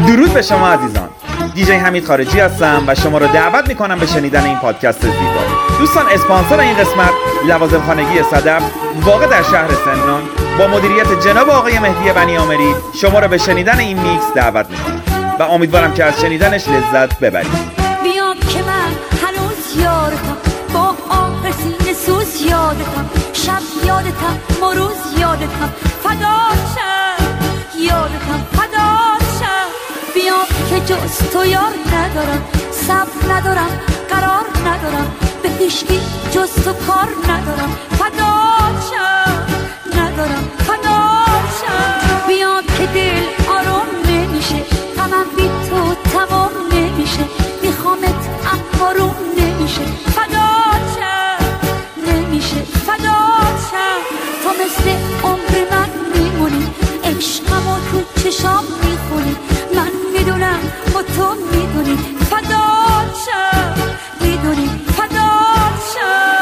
درود به شما عزیزان. دیجی حمید خارجی هستم و شما رو دعوت میکنم به شنیدن این پادکست زیبا. دوستان، اسپانسر این قسمت لوازم خانگی صدف واقع در شهر سمنان با مدیریت جناب آقای مهدی بنیامری شما رو به شنیدن این میکس دعوت میکنم و امیدوارم که از شنیدنش لذت ببرید. بیام که من هنوز یادتم، با آه سینه سوز یادتم، شب یادتم، ما روز یادتم، فداشم یادتم، فداشم. بیام که جز تو یار ندارم، صبر ندارم، قرار ندارم، به هیچکی جز تو کار ندارم، فداشم ندارم، فداشم. بیام که دل آروم نمیشه، غمم بی تو تمام نمیشه، میخوامت اما روم نمیشه، فداشم نمیشه، فداشم. تو مثل عمر من میمونی، عشقمو تو چشام میخونی، من میدونم با تو میدونی، فداشم میدونی، فداشم.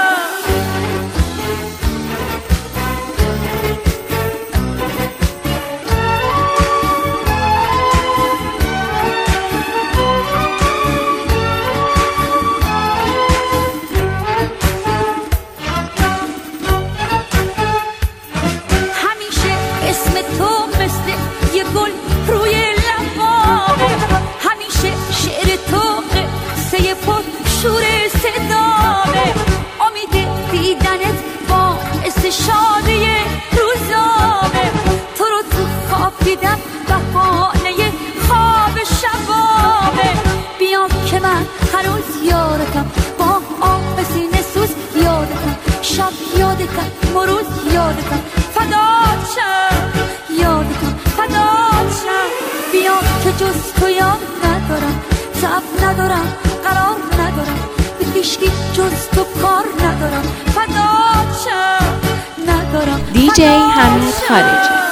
شور صدامه، امید دیدنت باعث شادی روزامه، تو رو تو خواب دیدم بهانه خواب شبامه. بیام که من هنوز یادتم، با آه سینه سوز یادتم، شب یادتم، ما روز یادتم، فداشم یادتم، فداشم. بیام که جز تو یاد ندارم، صبر ندارم، قرار ندارم، به هیچکی جز تو کار ندارم، فداشم ندارم. دیجی حمید خارجی.